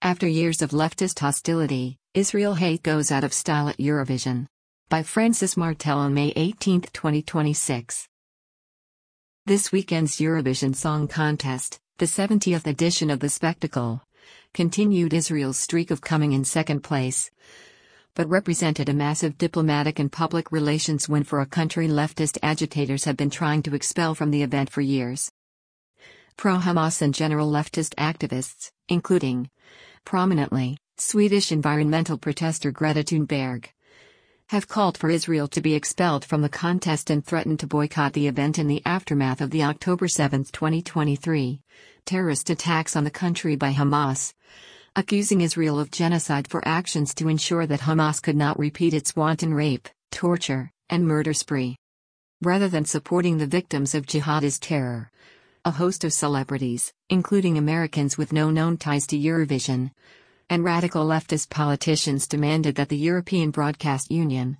After years of leftist hostility, Israel hate goes out of style at Eurovision. By Francis Martel on May 18, 2026. This weekend's Eurovision Song Contest, the 70th edition of the spectacle, continued Israel's streak of coming in second place, but represented a massive diplomatic and public relations win for a country leftist agitators have been trying to expel from the event for years. Pro-Hamas and general leftist activists, including, prominently, Swedish environmental protester Greta Thunberg, have called for Israel to be expelled from the contest and threatened to boycott the event in the aftermath of the October 7, 2023, terrorist attacks on the country by Hamas, accusing Israel of genocide for actions to ensure that Hamas could not repeat its wanton rape, torture, and murder spree. Rather than supporting the victims of jihadist terror, a host of celebrities, including Americans with no known ties to Eurovision, and radical leftist politicians demanded that the European Broadcast Union,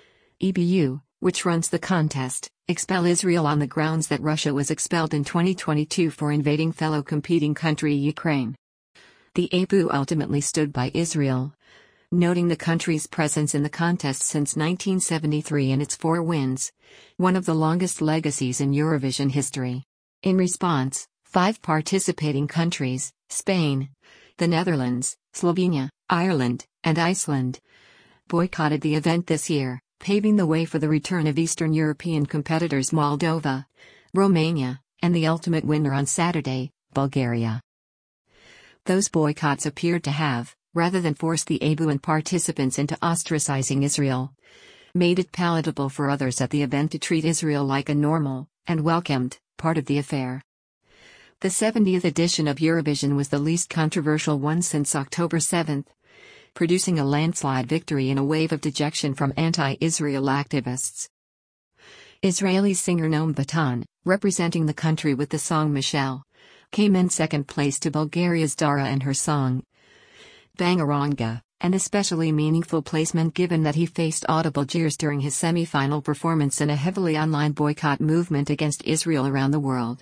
EBU, which runs the contest, expel Israel on the grounds that Russia was expelled in 2022 for invading fellow competing country Ukraine. The EBU ultimately stood by Israel, noting the country's presence in the contest since 1973 and its 4 wins, one of the longest legacies in Eurovision history. In response, 5 participating countries, Spain, the Netherlands, Slovenia, Ireland, and Iceland, boycotted the event this year, paving the way for the return of Eastern European competitors Moldova, Romania, and the ultimate winner on Saturday, Bulgaria. Those boycotts appeared to have, rather than force the EBU and participants into ostracizing Israel, made it palatable for others at the event to treat Israel like a normal, and welcomed, part of the affair. The 70th edition of Eurovision was the least controversial one since October 7, producing a landslide victory in a wave of dejection from anti-Israel activists. Israeli singer Noam Batan, representing the country with the song Michelle, came in second place to Bulgaria's Dara and her song Bangaranga, an especially meaningful placement given that he faced audible jeers during his semi-final performance in a heavily online boycott movement against Israel around the world.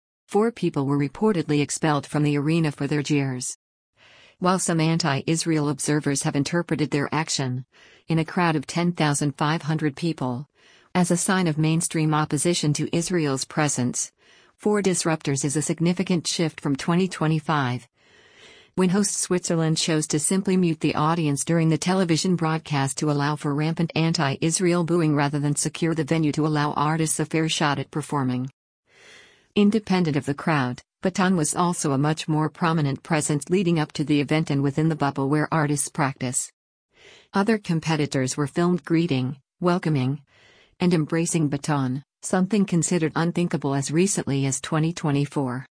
4 people were reportedly expelled from the arena for their jeers. While some anti-Israel observers have interpreted their action, in a crowd of 10,500 people, as a sign of mainstream opposition to Israel's presence, 4 disruptors is a significant shift from 2025, when host Switzerland chose to simply mute the audience during the television broadcast to allow for rampant anti-Israel booing rather than secure the venue to allow artists a fair shot at performing. Independent of the crowd, Batan was also a much more prominent presence leading up to the event and within the bubble where artists practice. Other competitors were filmed greeting, welcoming, and embracing Batan, something considered unthinkable as recently as 2024.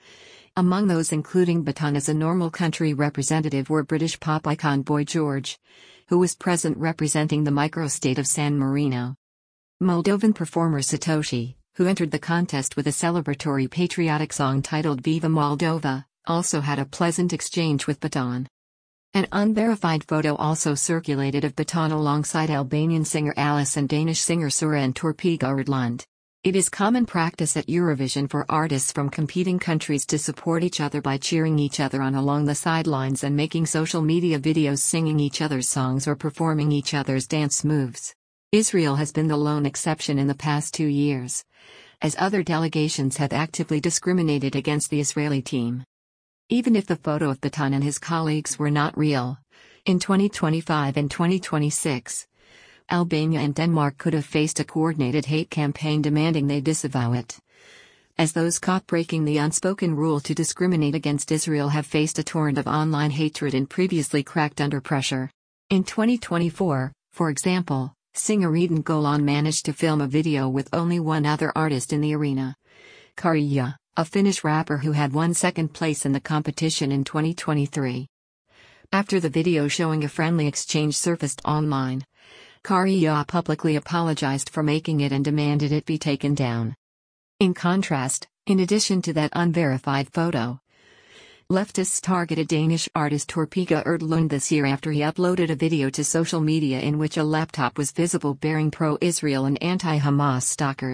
Among those including Batan as a normal country representative were British pop icon Boy George, who was present representing the microstate of San Marino. Moldovan performer Satoshi, who entered the contest with a celebratory patriotic song titled Viva Moldova, also had a pleasant exchange with Batan. An unverified photo also circulated of Batan alongside Albanian singer Alice and Danish singer Sura and Torpega Erdlund. It is common practice at Eurovision for artists from competing countries to support each other by cheering each other on along the sidelines and making social media videos singing each other's songs or performing each other's dance moves. Israel has been the lone exception in the past 2 years, as other delegations have actively discriminated against the Israeli team. Even if the photo of Batan and his colleagues were not real, in 2025 and 2026, Albania and Denmark could have faced a coordinated hate campaign demanding they disavow it, as those caught breaking the unspoken rule to discriminate against Israel have faced a torrent of online hatred and previously cracked under pressure. In 2024, for example, singer Eden Golan managed to film a video with only one other artist in the arena, Karija, a Finnish rapper who had won second place in the competition in 2023. After the video showing a friendly exchange surfaced online, Karija publicly apologized for making it and demanded it be taken down. In contrast, in addition to that unverified photo, leftists targeted Danish artist Torpega Erdlund this year after he uploaded a video to social media in which a laptop was visible bearing pro-Israel and anti-Hamas stalkers.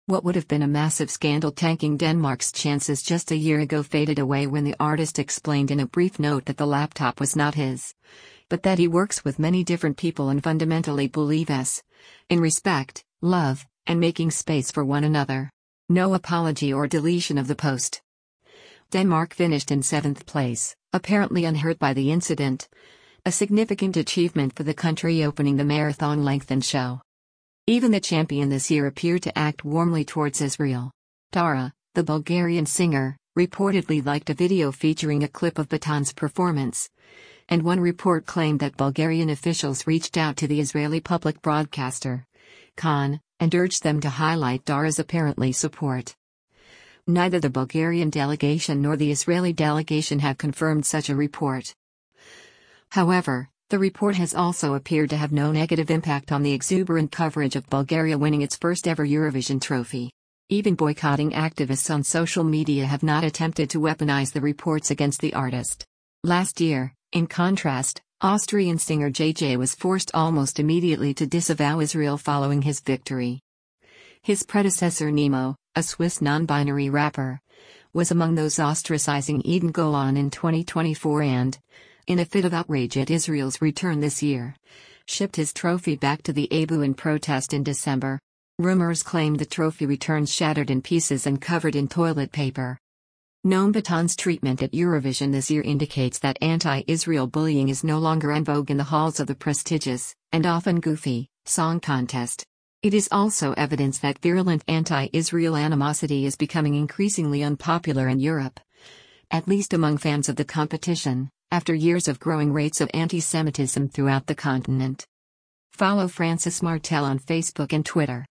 What would have been a massive scandal tanking Denmark's chances just a year ago faded away when the artist explained in a brief note that the laptop was not his, but that he works with many different people and fundamentally believes in respect, love, and making space for one another. No apology or deletion of the post. Denmark finished in 7th place, apparently unhurt by the incident, a significant achievement for the country opening the marathon lengthened show. Even the champion this year appeared to act warmly towards Israel. Dara, the Bulgarian singer, reportedly liked a video featuring a clip of Baton's performance, and one report claimed that Bulgarian officials reached out to the Israeli public broadcaster, Kan, and urged them to highlight Dara's apparently support. Neither the Bulgarian delegation nor the Israeli delegation have confirmed such a report. However, the report has also appeared to have no negative impact on the exuberant coverage of Bulgaria winning its first ever Eurovision trophy. Even boycotting activists on social media have not attempted to weaponize the reports against the artist. Last year, in contrast, Austrian singer JJ was forced almost immediately to disavow Israel following his victory. His predecessor Nemo, a Swiss non-binary rapper, was among those ostracizing Eden Golan in 2024 and, in a fit of outrage at Israel's return this year, shipped his trophy back to the Abu in protest in December. Rumors claim the trophy returned shattered in pieces and covered in toilet paper. Noam Baton's treatment at Eurovision this year indicates that anti-Israel bullying is no longer en vogue in the halls of the prestigious, and often goofy, song contest. It is also evidence that virulent anti-Israel animosity is becoming increasingly unpopular in Europe, at least among fans of the competition, after years of growing rates of anti-Semitism throughout the continent. Follow Francis Martel on Facebook and Twitter.